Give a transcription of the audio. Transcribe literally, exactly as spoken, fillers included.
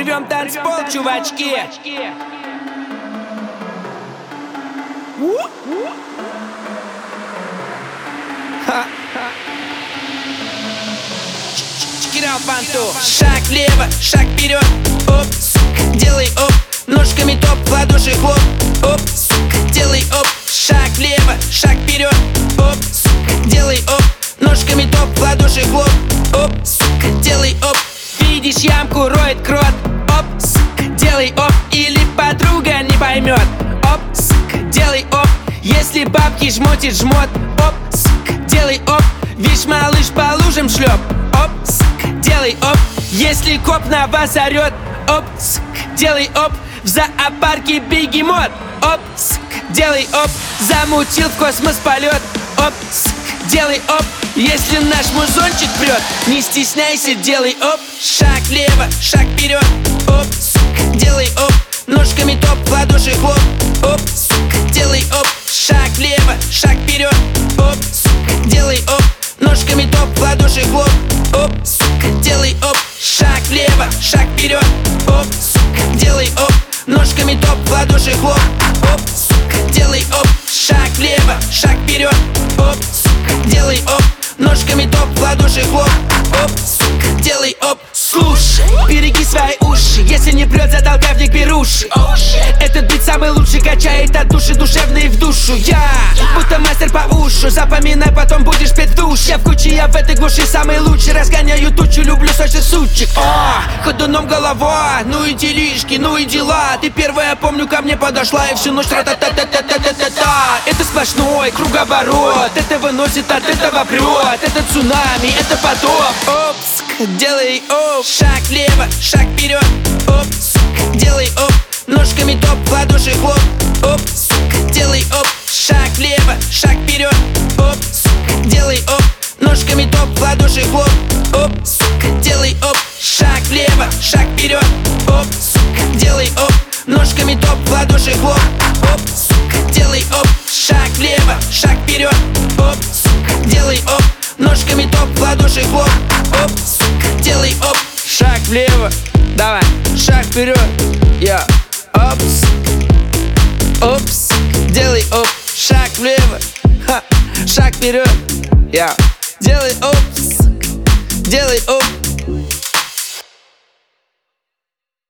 Рвем танцпол, чувачки. Ха. Шаг влево, шаг вперед, оп, сука, делай оп, ножками топ, в ладоши хлоп, оп, сука, делай оп, шаг влево, шаг вперед, оп, сука, делай оп, ножками топ, в ладоши хлоп, оп, сука, делай оп. Видишь ямку, роет крот, оп, сука, делай оп, или подруга не поймет, оп, сука, делай оп. Если бабки жмотит жмот, оп, сука, делай оп. Вишь, малыш, по лужам шлеп, оп, сука, делай оп. Если коп на вас орет, оп, сука, делай оп. В зоопарке бегемот, оп, сука, делай оп. Замутил в космос полет, оп, сука, делай оп. Если наш музончик прет, не стесняйся, делай оп. Шаг влево, шаг вперед, оп, сука, делай оп. Ножками топ, в ладоши хлоп, оп, сука, делай оп. Шаг влево, шаг вперед, оп, сука, делай оп. Ножками топ, в ладоши хлоп, оп, сука, делай оп. Шаг влево, шаг вперед, оп, сука, делай оп. Ножками топ, в ладоши хлоп, оп, сука, делай оп. Шаг влево, шаг вперед, оп, сука, делай оп. Ножками топ, в ладоши хлоп, оп, сука, делай оп. Слушай, береги свои уши, если не прет, затолкай в них беруши. Этот бит самый лучший, качает от души душевные в душу. Я будто мастер по ушу, запоминай, потом будешь петь в душе. Я в куче, я в этой глуши самый лучший, разгоняю тучу, люблю сочных сучек. О, ходуном голова, ну и делишки, ну и дела. Ты первая, помню, ко мне подошла и всю ночь тра-та-та-та-та-та-та-та. Это сплошной круговорот, это выносит, от этого прет. Это цунами, это потоп. Опс, делай оп. Шаг влево, шаг вперед, оп, сука, делай оп. Ножками топ, в ладоши хлоп, оп, сука, делай оп. Шаг влево, шаг вперед, оп, сука, делай оп. Ножками топ, в ладоши хлоп, оп, сука, делай оп. Шаг влево, шаг вперед, оп, сука, делай оп. Ножками топ, в ладоши хлоп, оп, сука, делай оп. Шаг влево, шаг вперед, оп, сука, делай оп. Ножками топ, в ладоши хлоп, оп, сука, делай оп. Шаг влево, давай, шаг вперед, я, опс, опс, делай оп. Шаг влево, ха, шаг вперед, я, делай опс, делай оп.